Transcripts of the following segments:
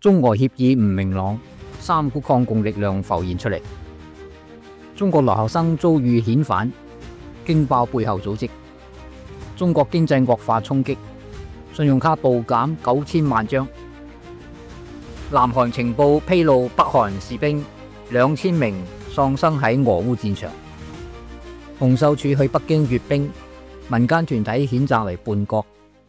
中俄協議唔明朗，三股抗共力量浮現出嚟。中國留學生遭遇遣返，驚爆背後組織。中國經濟惡化衝擊，信用卡盜減9000萬張。南韓情報披露，北韓士兵2000名喪生喺俄烏戰場。洪秀柱去北京閱兵，民間團體譴責為叛國。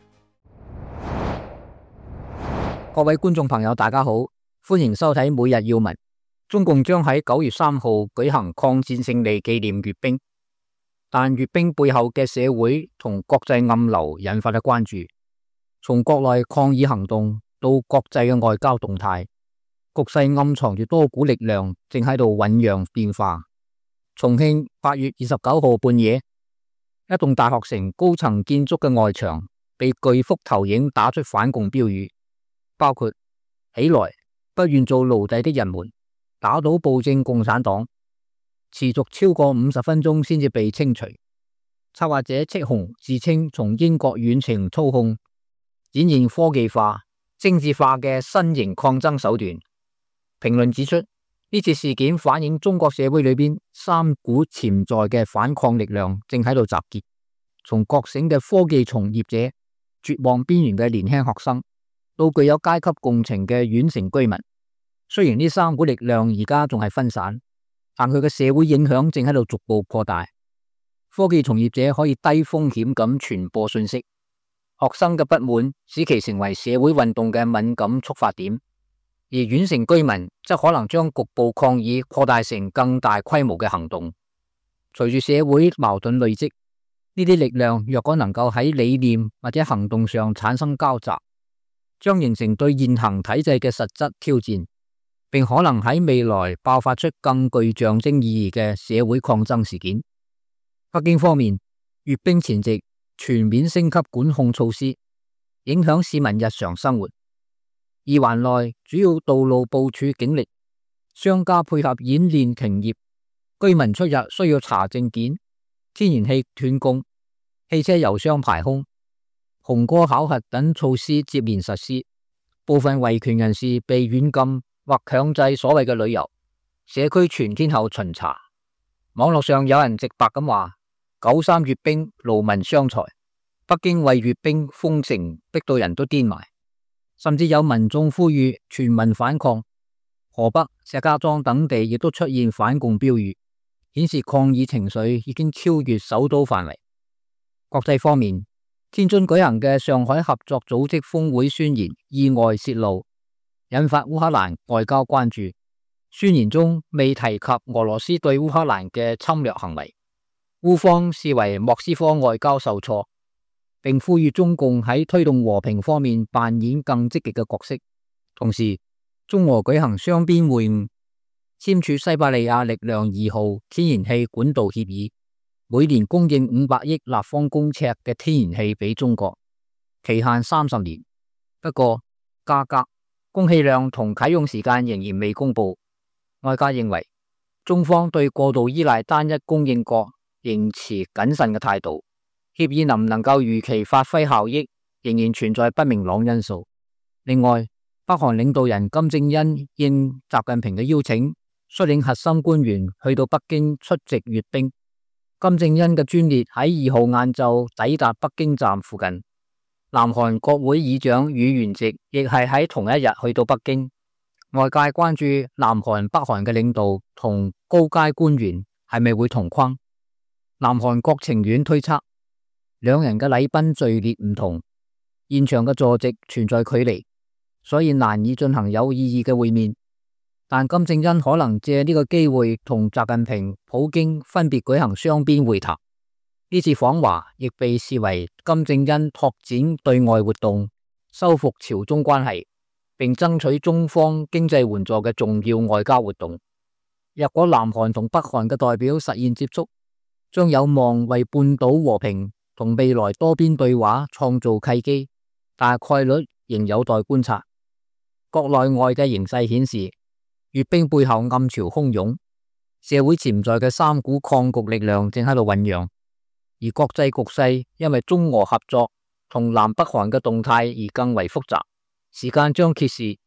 各位觀眾朋友，大家好，歡迎收睇每日要聞。中共將喺9月3號舉行抗戰勝利紀念閱兵，但閱兵背後嘅社會同國際暗流引發咗關注。從國內抗議行動到國際嘅外交動態，局勢暗藏住多股力量正喺度醞釀變化。重慶8月29號半夜，一棟大學城高層建築嘅外牆被巨幅投影打出反共標語，包括起來，不願做奴隸的人們，打倒暴政共產黨，持續超過50分鐘先至被清除。策劃者戚紅自稱從英國遠程操控，展現科技化、政治化嘅新型抗爭手段。評論指出，呢次事件反映中國社會裏邊三股潛在嘅反抗力量正喺度集結，從覺醒嘅科技從業者、絕望邊緣嘅年輕學生，到具有階級共情嘅縣城居民。雖然呢三股力量而家仲係分散，但佢嘅社會影響正喺度逐步擴大。科技從業者可以低風險咁傳播信息，學生嘅不滿使其成為社會運動嘅敏感觸發點，而縣城居民則可能將局部抗議擴大成更大規模嘅行動。隨住社會矛盾累積，呢啲力量若果能夠喺理念或者行動上產生交集，將形成對現行體制嘅實質挑戰，並可能喺未來爆發出更具象徵意義嘅社會抗爭事件。北京方面，閱兵前夕全面升級管控措施，影響市民日常生活。二環內主要道路部署警力，商家配合演練停業，居民出入需要查證件，天然氣斷供，汽車油箱排空，紅歌考核等措施接連實施。部分維權人士被軟禁或強制所謂嘅旅遊，社區全天候巡查。網絡上有人直白咁話：93閱兵勞民傷財，北京為閱兵封城逼到人都癲埋。甚至有民眾呼籲全民反抗。河北、石家莊等地亦都出現反共標語，顯示抗議情緒已經超越首都範圍。國際方面，天津舉行嘅上海合作組織峰會宣言意外洩露，引發烏克蘭外交關注。宣言中未提及俄羅斯對烏克蘭嘅侵略行為，烏方視為莫斯科外交受挫，並呼籲中共喺推動和平方面扮演更積極嘅角色。同時，中俄舉行雙邊會晤，簽署西伯利亞力量2號天然氣管道協議，每年供應500億立方公尺嘅天然氣俾中國，期限30年。不過，價格、供氣量同啟用時間仍然未公布。外界認為，中方對過度依賴單一供應國仍持謹慎嘅態度。協議能唔能夠如期發揮效益，仍然存在不明朗因素。另外，北韓領導人金正恩應習近平嘅邀請，率領核心官員去到北京出席閱兵。金正恩嘅專列喺2號晏晝抵達北京站附近。南韓國會議長宇元直亦係喺同一日去到北京。外界關注南韓、北韓嘅領導同高階官員係咪會同框。南韓國情院推測，兩人嘅禮賓序列唔同，現場嘅坐席存在距離，所以難以進行有意義嘅會面。但金正恩可能借呢個機會同習近平、普京分別舉行雙邊會談。呢次訪華亦被視為金正恩拓展對外活動、修復朝中關係，並爭取中方經濟援助嘅重要外交活動。若果南韓同北韓嘅代表實現接觸，將有望為半島和平同未來多邊對話創造契機，但概率仍有待觀察。國內外嘅形勢顯示，閱兵背後暗潮洶湧，社會潛在嘅三股抗局力量正喺度醞釀，而國際局勢因為中俄合作同南北韓嘅動態而更為複雜。時間將揭示，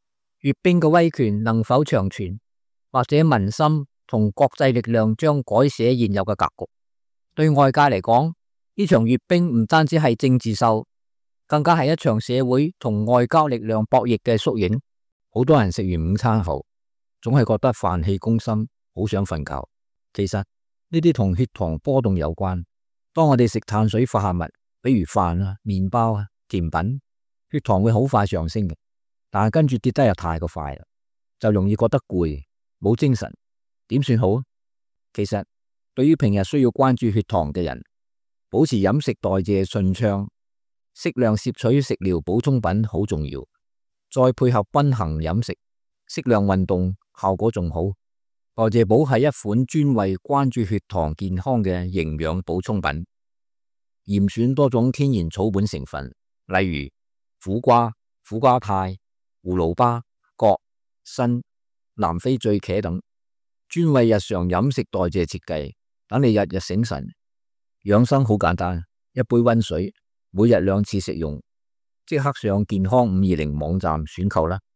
閱兵嘅威權能否長存，或者民心同國際力量將改寫現有嘅格局。對外界嚟講，呢場閱兵唔單止係政治秀，更加係一場社會同外交力量博弈嘅縮影。好多人食完午餐後，總係覺得飯氣攻心，好想瞓覺。其實呢啲同血糖波動有關。當我哋食碳水化合物，比如飯啊、麵包啊、甜品，血糖會好快上升嘅，但係跟住跌得又太過快啦，就容易覺得攰，冇精神。點算好？其實對於平日需要關注血糖嘅人，保持飲食代謝順暢，適量攝取食療補充品好重要，再配合均衡飲食、適量運動，效果仲好。代謝寶係一款專為關注血糖健康嘅營養補充品，嚴選多種天然草本成分，例如苦瓜、苦瓜肽、葫蘆巴、葛、參、南非醉茄等，專為日常飲食代謝設計，等你日日醒神。養生好簡單，一杯溫水，每日2次食用，即刻上健康520網站選購啦。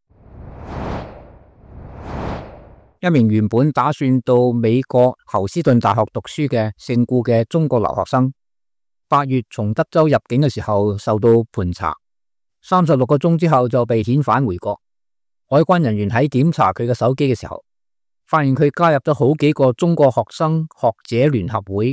一名原本打算到美國侯斯頓大學讀書嘅姓顧嘅中國留學生，8月從德州入境嘅時候受到盤查，36個鐘之後就被遣返回國。海關人員喺檢查佢嘅手機嘅時候，發現佢加入咗好幾個中國學生學者聯合會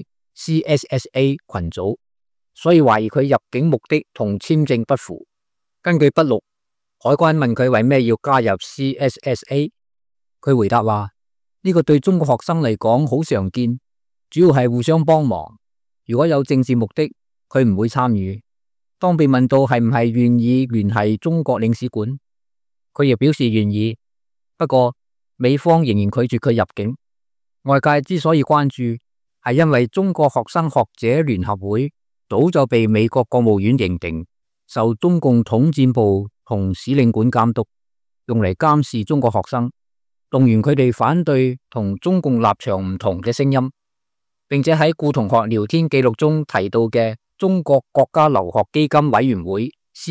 CSSA 群組，所以懷疑佢入境目的同簽證不符。根據筆錄，海關問佢為咩要加入 CSSA，佢回答話：呢個對中國學生嚟講好常見，主要係互相幫忙。如果有政治目的，佢唔會參與。當被問到係唔係願意聯繫中國領事館，佢亦表示願意。不過美方仍然拒絕佢入境。外界之所以關注，係因為中國學生學者聯合會早就被美國國務院認定受中共統戰部同使領館監督，用嚟監視中國學生，動員佢哋反對同中共立場唔同嘅聲音，並且喺顧同學聊天記錄中提到嘅中國國家留學基金委員會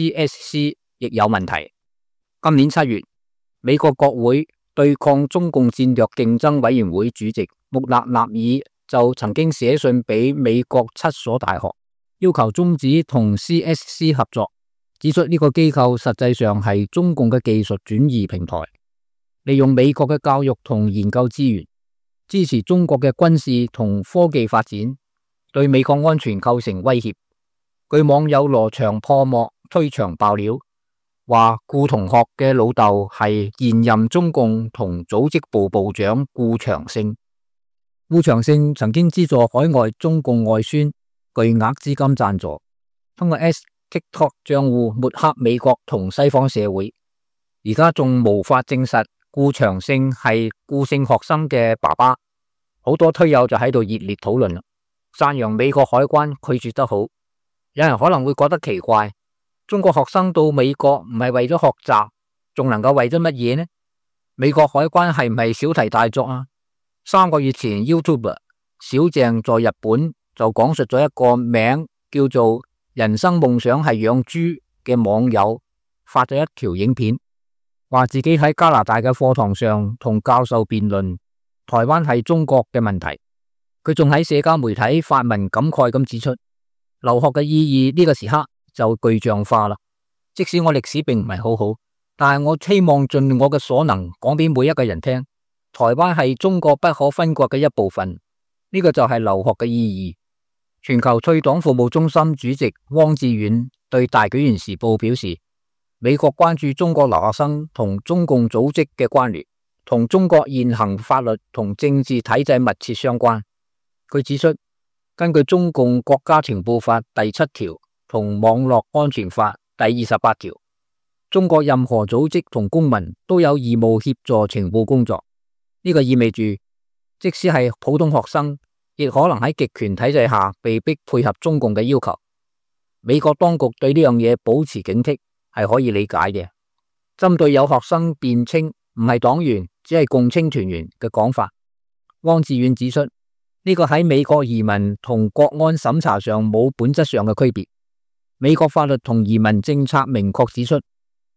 CSC 亦有問題。今年7月，美國國會對抗中共戰略競爭委員會主席穆勒納爾就曾經寫信俾美國7所大學，要求終止同 CSC 合作，指出呢個機構實際上係中共嘅技術轉移平台，利用美國嘅教育同研究資源，支持中國嘅軍事同科技發展，對美國安全構成威脅。據網友羅牆破幕推牆爆料，話顧同學嘅老豆係現任中共同組織部部長顧長勝。顧長勝曾經資助海外中共外宣，巨額資金贊助，通過 TikTok 賬戶抹黑美國同西方社會。而家仲無法證實顧長勝係顧姓學生嘅爸爸，好多推友就喺度熱烈討論啦，讚揚美國海關拒絕得好。有人可能會覺得奇怪，中國學生到美國唔係為咗學習，仲能夠為咗乜嘢呢？美國海關係唔係小題大作啊？3個月前 YouTuber 小鄭在日本就講述咗一個名叫做人生夢想係養豬嘅網友發咗一條影片，話自己喺加拿大嘅課堂上同教授辯論台灣係中國嘅問題。佢仲喺社交媒體發文感慨咁指出，留學嘅意義呢個時刻就具象化啦。即使我歷史並唔係好好，但係我希望盡我嘅所能講俾每一個人聽，台灣係中國不可分割嘅一部分。呢個就係留學嘅意義。全球退黨服務中心主席汪志遠對大紀元時報表示，美國關注中國留學生同中共組織嘅關聯，同中國現行法律同政治體制密切相關。佢指出，根據中共國家情報法第7條同網絡安全法第28條，中國任何組織同公民都有義務協助情報工作。呢個意味住，即使係普通學生，亦可能喺極權體制下被迫配合中共嘅要求。美國當局對呢樣嘢保持警惕係可以理解嘅。針對有學生辯稱唔係黨員，只係共青團員嘅講法，汪志遠指出，呢個喺美國移民同國安審查上冇本質上嘅區別。美國法律同移民政策明確指出，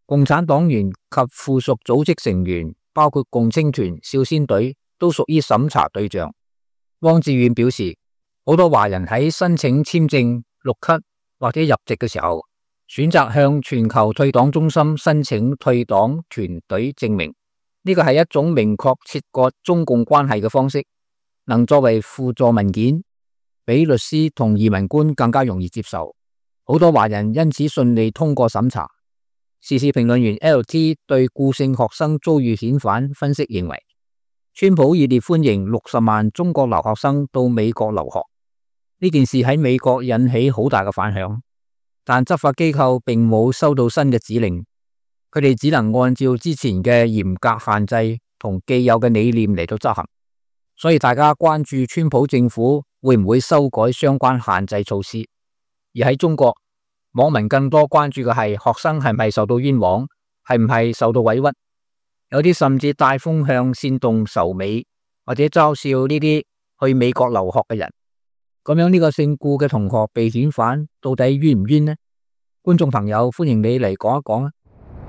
共產黨員及附屬組織成員，包括共青團、少先隊，都屬於審查對象。汪志遠表示，好多華人喺申請簽證、綠卡或者入籍嘅時候，選擇向全球退黨中心申請退黨團隊證明，呢個係一種明確切割中共關係嘅方式，能作為輔助文件，比律師同移民官更加容易接受。好多華人因此順利通過審查。時事評論員 LT 對顧姓學生遭遇遣返分析認為，川普熱烈歡迎60萬中國留學生到美國留學，呢件事喺美國引起好大嘅反響。但執法機構並冇收到新嘅指令，佢哋只能按照之前嘅嚴格限制同既有嘅理念嚟到執行。所以大家關注川普政府會唔會修改相關限制措施。而喺中國，網民更多關注嘅係學生係咪受到冤枉，係唔係受到委屈。有啲甚至帶風向煽動仇美，或者嘲笑呢啲去美國留學嘅人。咁樣呢個姓顧嘅同學被遣返，到底冤唔冤呢？觀眾朋友，歡迎你嚟講一講啊！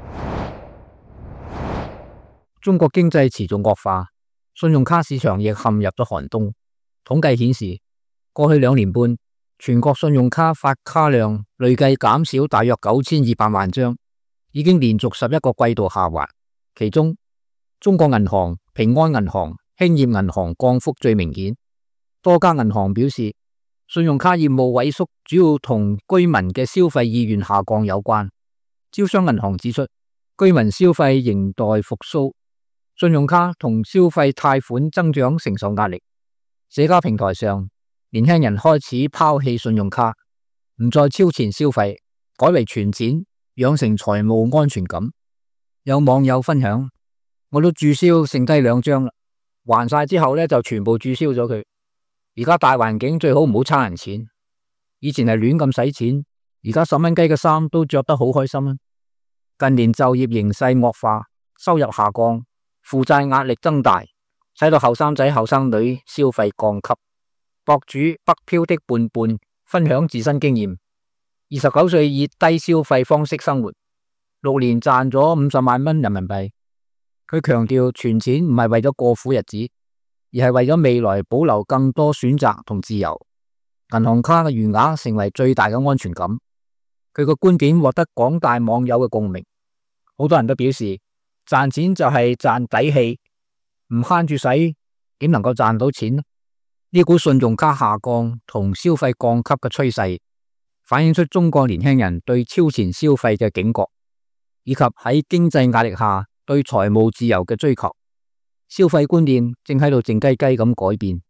中國經濟持續惡化，信用卡市場亦陷入咗寒冬。統計顯示，過去2年半，全國信用卡發卡量累計減少大約9200萬張，已經連續11個季度下滑。其中，中國銀行、平安銀行、興業銀行降幅最明顯。多家銀行表示，信用卡業務萎縮主要同居民嘅消費意願下降有關。招商銀行指出，居民消費仍待復甦，信用卡同消費貸款增長承受壓力。社交平台上，年輕人開始拋棄信用卡，唔再超前消費，改為存錢，養成財務安全感。有網友分享，我都註銷剩低2張啦，還晒之後呢就全部註銷咗佢。而家大環境最好唔好差人錢，以前係亂咁使錢，而家10蚊雞嘅衫都着得好開心啊！近年就業形勢惡化，收入下降，負債壓力增大，使到後生仔後生女消費降級。博主北漂的伴伴分享自身經驗，29歲以低消費方式生活，6年賺咗50萬蚊人民幣。佢強調存錢唔係為咗過苦日子，而係為咗未來保留更多選擇同自由。銀行卡嘅餘額成為最大嘅安全感。佢個觀點獲得廣大網友嘅共鳴，好多人都表示賺錢就係賺底氣，唔慳住使點能夠賺到錢呢？呢股信用卡下降同消費降級嘅趨勢，反映出中國年輕人對超前消費嘅警覺，以及喺經濟壓力下對財務自由嘅追求。消費觀念正喺度靜雞雞咁改變。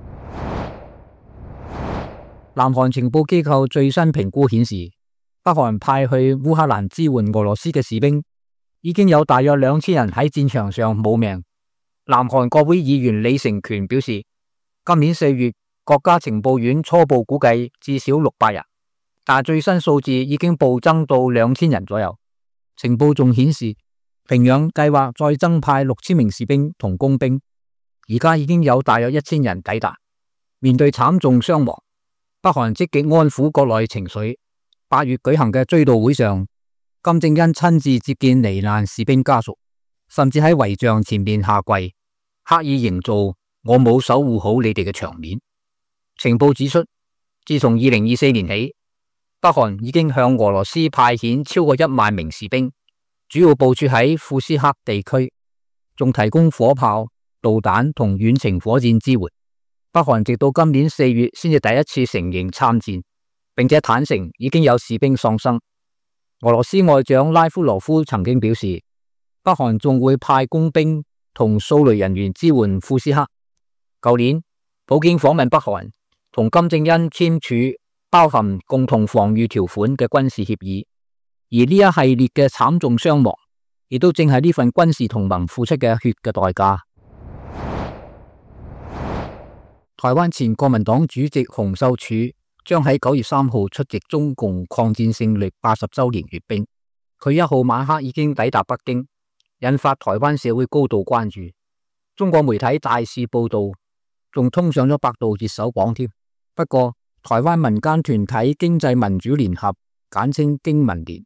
南韓情報機構最新評估顯示，北韓派去烏克蘭支援俄羅斯嘅士兵已經有大約2000人喺戰場上冇命。南韓國會議員李成權表示，今年4月國家情報院初步估計至少600人，但最新數字已經暴增到2000人左右。情報仲顯示，平壤計劃再增派6000名士兵同工兵，而家已經有大約1000人抵達。面對慘重傷亡，北韓積極安撫國內情緒。8月舉行嘅追悼會上，金正恩親自接見罹難士兵家屬，甚至喺遺像前面下跪，刻意營造我冇守護好你哋嘅場面。情報指出，自從2024年起，北韓已經向俄羅斯派遣超過1萬名士兵，主要部署喺庫斯克地區，仲提供火炮、導彈同遠程火箭支援。北韓直到今年4月先至第一次承認參戰，並且坦承已經有士兵喪生。俄羅斯外長拉夫羅夫曾經表示，北韓仲會派工兵同掃雷人員支援庫斯克。舊年，普京訪問北韓，同金正恩簽署包含共同防禦條款嘅軍事協議，而呢一系列嘅慘重傷亡，亦都正係呢份軍事同盟付出嘅血嘅代價。台灣前國民黨主席洪秀柱將喺9月3號出席中共抗戰勝利80周年閱兵。佢1號晚黑已經抵達北京，引發台灣社會高度關注。中國媒體大肆報道，仲通上咗百度熱搜榜添。不過，台灣民間團體經濟民主聯合（簡稱經民聯）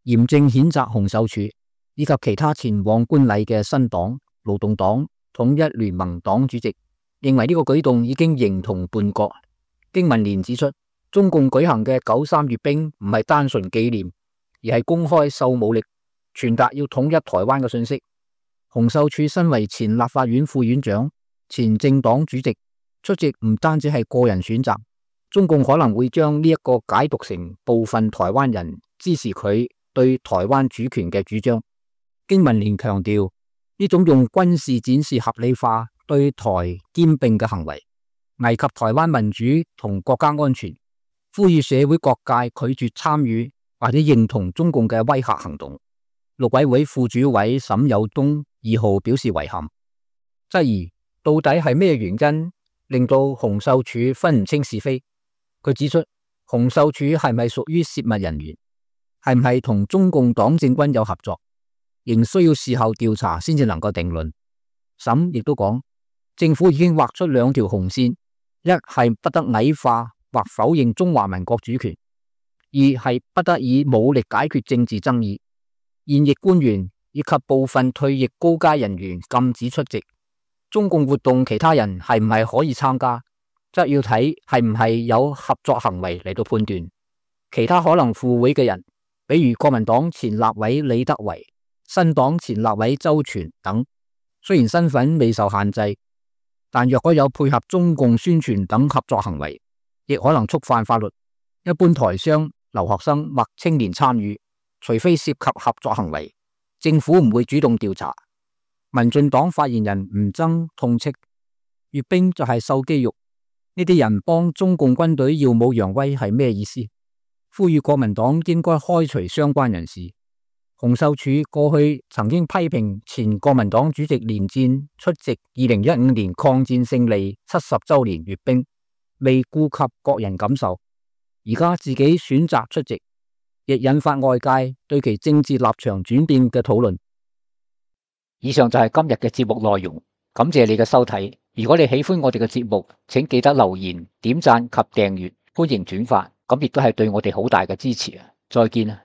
嚴正譴責洪秀柱以及其他前往觀禮嘅新黨、勞動黨、統一聯盟黨主席，認為呢個舉動已經形同叛國。經文連指出，中共舉行嘅9·3閱兵唔係單純紀念，而係公開秀武力，傳達要統一台灣嘅信息。洪秀柱身為前立法院副院長、前政黨主席，出席唔單止係個人選擇，中共可能會將呢一個解讀成部分台灣人支持佢對台灣主權嘅主張。經文連強調，呢種用軍事展示合理化對台兼併嘅行為，危及台灣民主同國家安全，呼籲社會各界拒絕參與或者認同中共嘅威嚇行動。陸委會副主委沈有東2號表示遺憾，質疑到底係咩原因令到洪秀柱分唔清是非。佢指出，洪秀柱係咪屬於泄密人員，係唔係同中共黨政軍有合作，仍需要事後調查先至能夠定論。沈亦都講，政府已經畫出2條紅線，一係不得矮化或否認中華民國主權，二係不得以武力解決政治爭議。現役官員以及部分退役高階人員禁止出席中共活動，其他人係唔係可以參加，則要睇係唔係有合作行為嚟到判斷。其他可能赴會嘅人，比如國民黨前立委李德維、新黨前立委周全等，雖然身份未受限制，但若果有配合中共宣傳等合作行為，亦可能觸犯法律。一般台商、留學生或青年參與，除非涉及合作行為，政府唔會主動調查。民進黨發言人吳崢痛斥，閱兵就係秀肌肉，呢啲人幫中共軍隊耀武揚威係咩意思？呼籲國民黨應該開除相關人士。洪秀柱過去曾經批評前國民黨主席連戰出席2015年抗戰勝利70週年閱兵，未顧及國人感受，而家自己選擇出席，亦引發外界對其政治立場轉變嘅討論。以上就係今日嘅節目內容，感謝你嘅收睇。如果你喜歡我哋嘅節目，請記得留言、點讚及訂閱，歡迎轉發，咁亦都係對我哋好大嘅支持啊！再見啊！